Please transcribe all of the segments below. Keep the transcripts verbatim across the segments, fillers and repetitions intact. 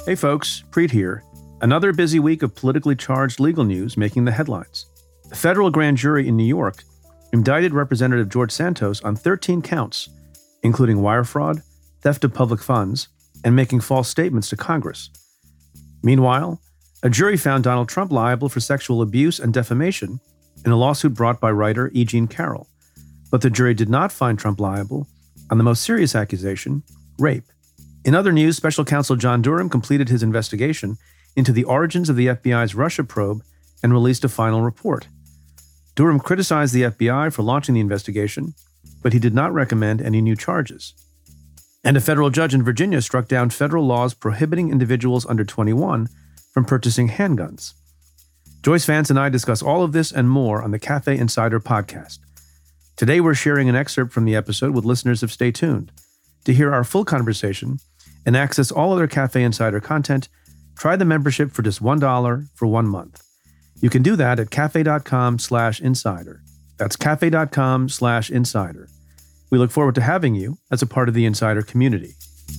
Hey folks, Preet here. Another busy week of politically charged legal news making the headlines. A federal grand jury in New York indicted Representative George Santos on thirteen counts, including wire fraud, theft of public funds, and making false statements to Congress. Meanwhile, a jury found Donald Trump liable for sexual abuse and defamation in a lawsuit brought by writer E. Jean Carroll. But the jury did not find Trump liable on the most serious accusation, rape. In other news, Special Counsel John Durham completed his investigation into the origins of the F B I's Russia probe and released a final report. Durham criticized the F B I for launching the investigation, but he did not recommend any new charges. And a federal judge in Virginia struck down federal laws prohibiting individuals under twenty-one from purchasing handguns. Joyce Vance and I discuss all of this and more on the Cafe Insider podcast. Today, we're sharing an excerpt from the episode with listeners of Stay Tuned. To hear our full conversation and access all other Cafe Insider content, try the membership for just one dollar for one month. You can do that at cafe.com slash insider. That's cafe.com slash insider. We look forward to having you as a part of the Insider community.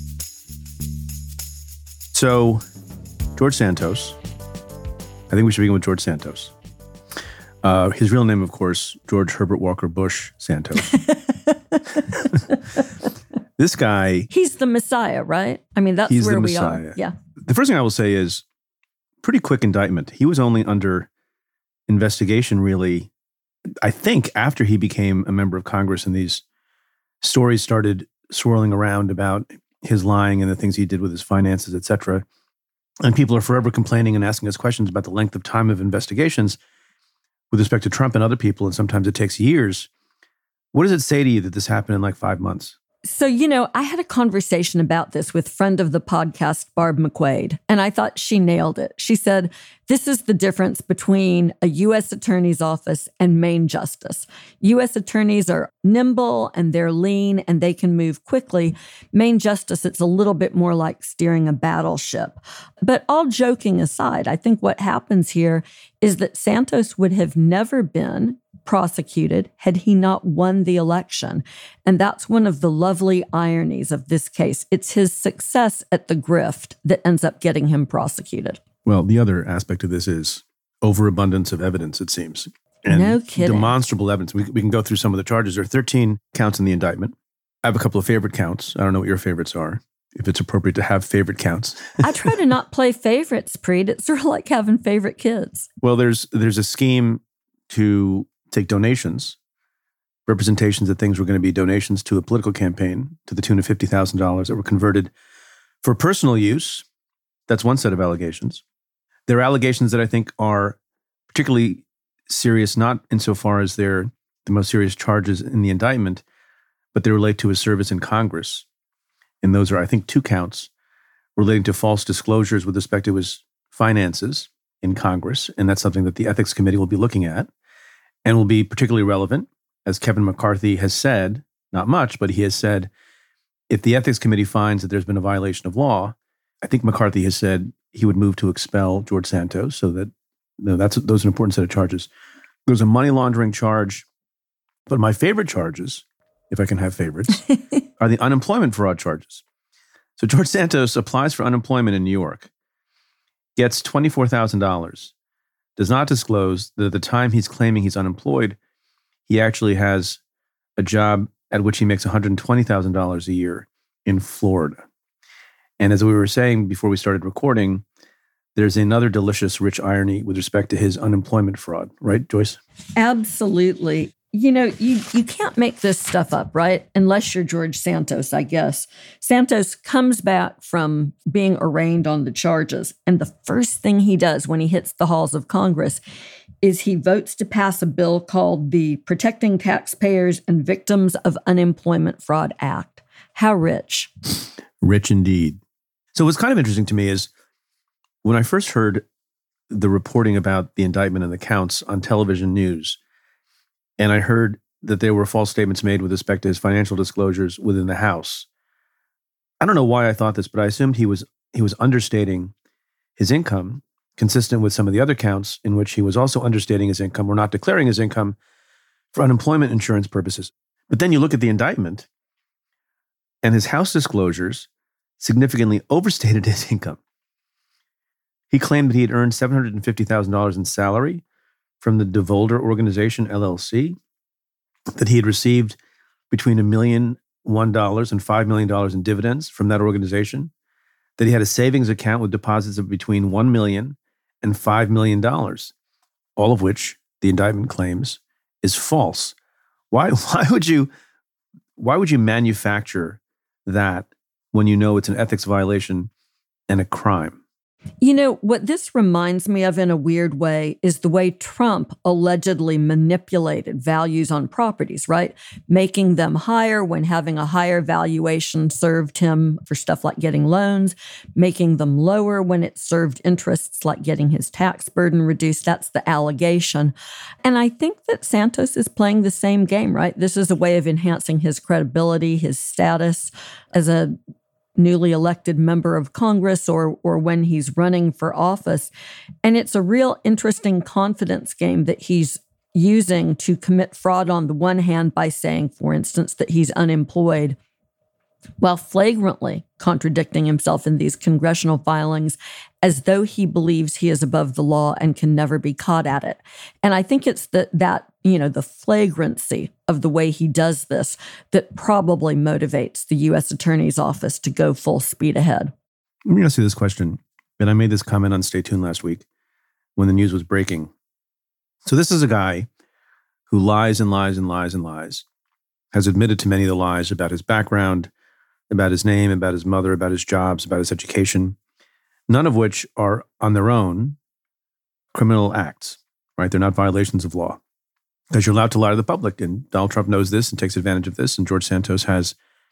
So, George Santos. I think we should begin with George Santos. Uh, his real name, of course, George Herbert Walker Bush Santos. This guy... He's the Messiah, right? I mean, that's he's where the we Messiah. are. Yeah. The first thing I will say is pretty quick indictment. He was only under investigation, really, I think, after he became a member of Congress and these stories started swirling around about his lying and the things he did with his finances, et cetera. And people are forever complaining and asking us questions about the length of time of investigations with respect to Trump and other people, and sometimes it takes years. What does it say to you that this happened in like five months? So, you know, I had a conversation about this with friend of the podcast, Barb McQuaid, and I thought she nailed it. She said, this is the difference between a U S attorney's office and Maine justice. U S attorneys are nimble and they're lean and they can move quickly. Maine justice, it's a little bit more like steering a battleship. But all joking aside, I think what happens here is that Santos would have never been prosecuted had he not won the election. And that's one of the lovely ironies of this case. It's his success at the grift that ends up getting him prosecuted. Well, the other aspect of this is overabundance of evidence, it seems. And no kidding. Demonstrable evidence. We, we can go through some of the charges. There are thirteen counts in the indictment. I have a couple of favorite counts. I don't know what your favorites are, if it's appropriate to have favorite counts. I try to not play favorites, Preet. It's sort of like having favorite kids. Well, there's there's a scheme to take donations, representations that things were going to be donations to a political campaign to the tune of fifty thousand dollars that were converted for personal use. That's one set of allegations. There are allegations that I think are particularly serious, not insofar as they're the most serious charges in the indictment, but they relate to his service in Congress. And those are, I think, two counts relating to false disclosures with respect to his finances in Congress. And that's something that the Ethics Committee will be looking at and will be particularly relevant, as Kevin McCarthy has said, not much, but he has said, if the Ethics Committee finds that there's been a violation of law, I think McCarthy has said he would move to expel George Santos, so that you know, that's those are an important set of charges. There's a money laundering charge, but my favorite charges, if I can have favorites, are the unemployment fraud charges. So George Santos applies for unemployment in New York, gets twenty-four thousand dollars, does not disclose that at the time he's claiming he's unemployed, he actually has a job at which he makes one hundred twenty thousand dollars a year in Florida. And as we were saying before we started recording, there's another delicious, rich irony with respect to his unemployment fraud, right, Joyce? Absolutely. You know, you, you can't make this stuff up, right? Unless you're George Santos, I guess. Santos comes back from being arraigned on the charges, and the first thing he does when he hits the halls of Congress is he votes to pass a bill called the Protecting Taxpayers and Victims of Unemployment Fraud Act. How rich. Rich indeed. So what's kind of interesting to me is when I first heard the reporting about the indictment and the counts on television news, and I heard that there were false statements made with respect to his financial disclosures within the House. I don't know why I thought this, but I assumed he was he was understating his income, consistent with some of the other counts in which he was also understating his income or not declaring his income for unemployment insurance purposes. But then you look at the indictment, and his House disclosures significantly overstated his income. He claimed that he had earned seven hundred fifty thousand dollars in salary from the DeVolder Organization, L L C, that he had received between a million one dollars and five million dollars in dividends from that organization, that he had a savings account with deposits of between one million dollars and five million dollars, all of which the indictment claims is false. Why, why would you, why would you manufacture that when you know it's an ethics violation and a crime? You know, what this reminds me of in a weird way is the way Trump allegedly manipulated values on properties, right? Making them higher when having a higher valuation served him for stuff like getting loans, making them lower when it served interests like getting his tax burden reduced. That's the allegation. And I think that Santos is playing the same game, right? This is a way of enhancing his credibility, his status as a newly elected member of Congress or or when he's running for office. And it's a real interesting confidence game that he's using to commit fraud on the one hand by saying, for instance, that he's unemployed, while flagrantly contradicting himself in these congressional filings as though he believes he is above the law and can never be caught at it. And I think it's the, that, you know, the flagrancy of the way he does this that probably motivates the U S Attorney's Office to go full speed ahead. Let me ask you this question. And I made this comment on Stay Tuned last week when the news was breaking. So this is a guy who lies and lies and lies and lies, has admitted to many of the lies about his background, about his name, about his mother, about his jobs, about his education, none of which are on their own criminal acts, right? They're not violations of law because you're allowed to lie to the public. And Donald Trump knows this and takes advantage of this. And George Santos has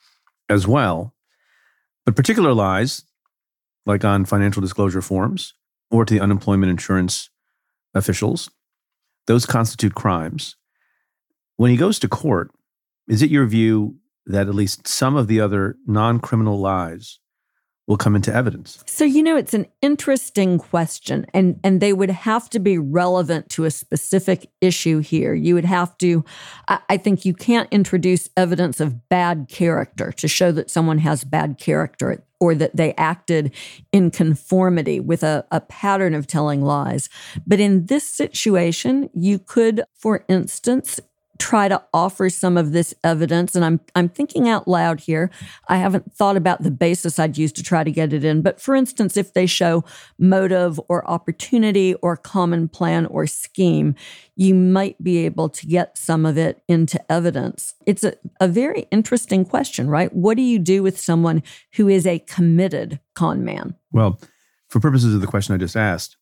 as well. But particular lies, like on financial disclosure forms or to the unemployment insurance officials, those constitute crimes. When he goes to court, is it your view that at least some of the other non-criminal lies will come into evidence? So, you know, it's an interesting question, and, and they would have to be relevant to a specific issue here. You would have to, I, I think you can't introduce evidence of bad character to show that someone has bad character or that they acted in conformity with a, a pattern of telling lies. But in this situation, you could, for instance, try to offer some of this evidence. And I'm I'm thinking out loud here. I haven't thought about the basis I'd use to try to get it in. But for instance, if they show motive or opportunity or common plan or scheme, you might be able to get some of it into evidence. It's a, a very interesting question, right? What do you do with someone who is a committed con man? Well, for purposes of the question I just asked,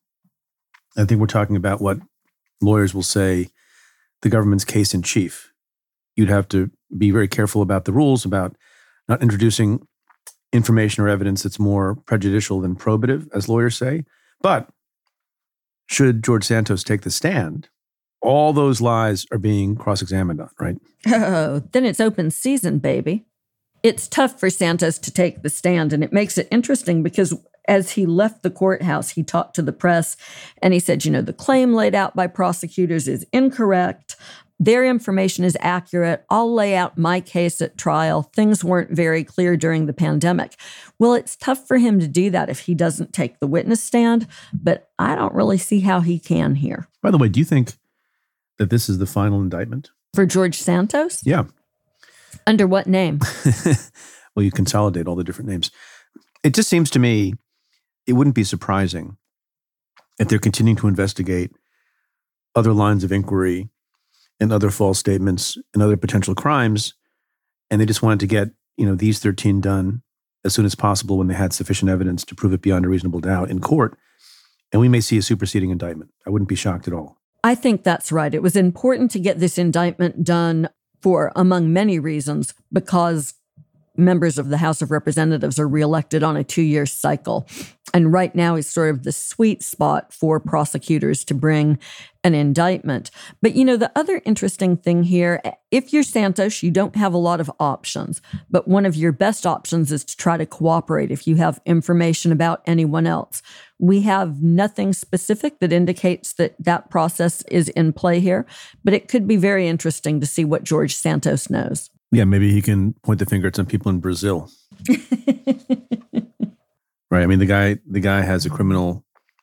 I think we're talking about what lawyers will say the government's case in chief. You'd have to be very careful about the rules, about not introducing information or evidence that's more prejudicial than probative, as lawyers say. But should George Santos take the stand, all those lies are being cross-examined on, right? Oh, then it's open season, baby. It's tough for Santos to take the stand, and it makes it interesting because as he left the courthouse, he talked to the press and he said, you know, the claim laid out by prosecutors is incorrect. Their information is accurate. I'll lay out my case at trial. Things weren't very clear during the pandemic. Well, it's tough for him to do that if he doesn't take the witness stand, but I don't really see how he can here. By the way, do you think that this is the final indictment? For George Santos? Yeah. Under what name? Well, you consolidate all the different names. It just seems to me it wouldn't be surprising if they're continuing to investigate other lines of inquiry and other false statements and other potential crimes, and they just wanted to get, you know, these thirteen done as soon as possible when they had sufficient evidence to prove it beyond a reasonable doubt in court, and we may see a superseding indictment. I wouldn't be shocked at all. I think that's right. It was important to get this indictment done for, among many reasons, because members of the House of Representatives are reelected on a two-year cycle. And right now is sort of the sweet spot for prosecutors to bring an indictment. But, you know, the other interesting thing here, if you're Santos, you don't have a lot of options. But one of your best options is to try to cooperate if you have information about anyone else. We have nothing specific that indicates that that process is in play here, but it could be very interesting to see what George Santos knows. Yeah, maybe he can point the finger at some people in Brazil. Right. I mean, the guy the guy has a criminal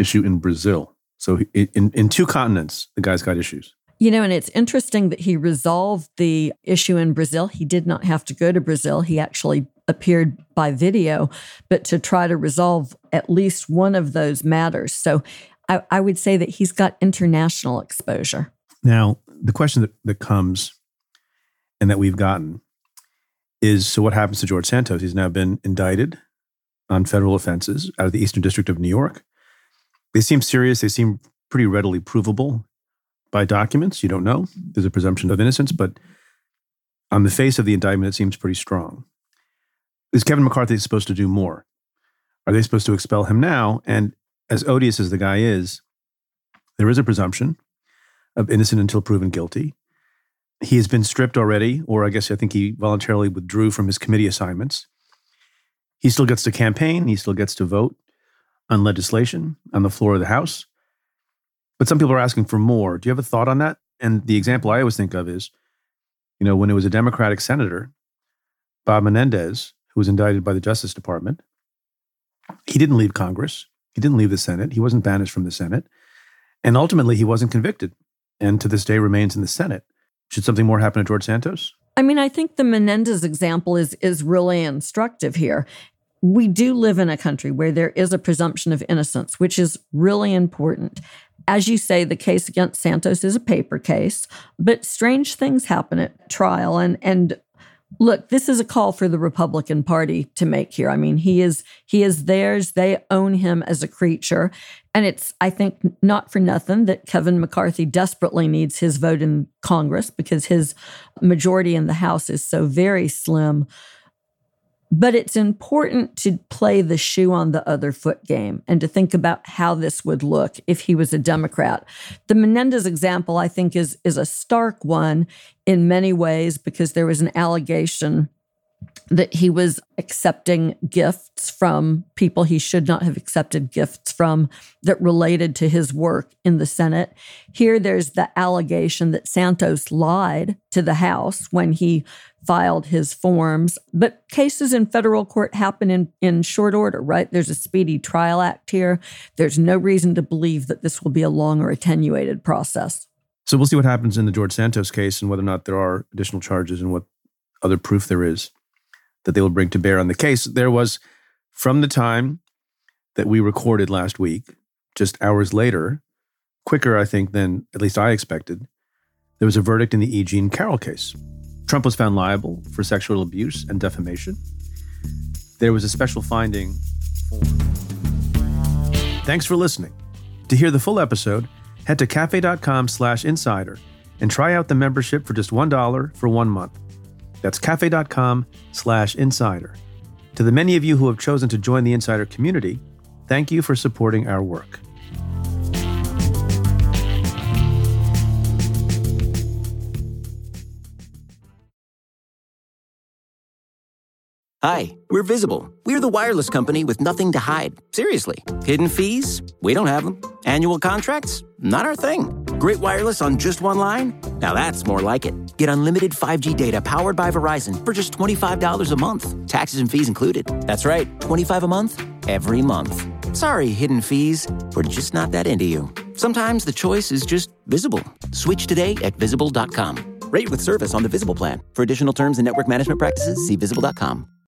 issue in Brazil. So in, in two continents, the guy's got issues. You know, and it's interesting that he resolved the issue in Brazil. He did not have to go to Brazil. He actually appeared by video, but to try to resolve at least one of those matters. So I, I would say that he's got international exposure. Now, the question that, that comes and that we've gotten is, so what happens to George Santos? He's now been indicted on federal offenses out of the Eastern District of New York. They seem serious. They seem pretty readily provable by documents. You don't know. There's a presumption of innocence, but on the face of the indictment, it seems pretty strong. Is Kevin McCarthy supposed to do more? Are they supposed to expel him now? And as odious as the guy is, there is a presumption of innocent until proven guilty. He has been stripped already, or I guess I think he voluntarily withdrew from his committee assignments. He still gets to campaign. He still gets to vote on legislation on the floor of the House. But some people are asking for more. Do you have a thought on that? And the example I always think of is, you know, when it was a Democratic senator, Bob Menendez, who was indicted by the Justice Department, he didn't leave Congress. He didn't leave the Senate. He wasn't banished from the Senate. And ultimately, he wasn't convicted, and to this day remains in the Senate. Should something more happen to George Santos? I mean, I think the Menendez example is is really instructive here. We do live in a country where there is a presumption of innocence, which is really important. As you say, the case against Santos is a paper case, but strange things happen at trial. And and look, this is a call for the Republican Party to make here. I mean, he is he is theirs. They own him as a creature. And it's, I think, not for nothing that Kevin McCarthy desperately needs his vote in Congress because his majority in the House is so very slim. But it's important to play the shoe on the other foot game and to think about how this would look if he was a Democrat. The Menendez example, I think, is, is a stark one in many ways because there was an allegation that he was accepting gifts from people he should not have accepted gifts from that related to his work in the Senate. Here, there's the allegation that Santos lied to the House when he filed his forms. But cases in federal court happen in, in short order, right? There's a Speedy Trial Act here. There's no reason to believe that this will be a long or attenuated process. So we'll see what happens in the George Santos case and whether or not there are additional charges and what other proof there is that they will bring to bear on the case. There was, from the time that we recorded last week, just hours later, quicker, I think, than at least I expected, there was a verdict in the E. Jean Carroll case. Trump was found liable for sexual abuse and defamation. There was a special finding for... Thanks for listening. To hear the full episode, head to cafe.com slash insider and try out the membership for just one dollar for one month. That's cafe.com slash insider. To the many of you who have chosen to join the Insider community, thank you for supporting our work. Hi, we're Visible. We're the wireless company with nothing to hide. Seriously. Hidden fees? We don't have them. Annual contracts? Not our thing. Great wireless on just one line? Now that's more like it. Get unlimited five G data powered by Verizon for just twenty-five dollars a month. Taxes and fees included. That's right, twenty-five dollars a month, every month. Sorry, hidden fees. We're just not that into you. Sometimes the choice is just Visible. Switch today at visible dot com. Rate with service on the Visible plan. For additional terms and network management practices, see visible dot com.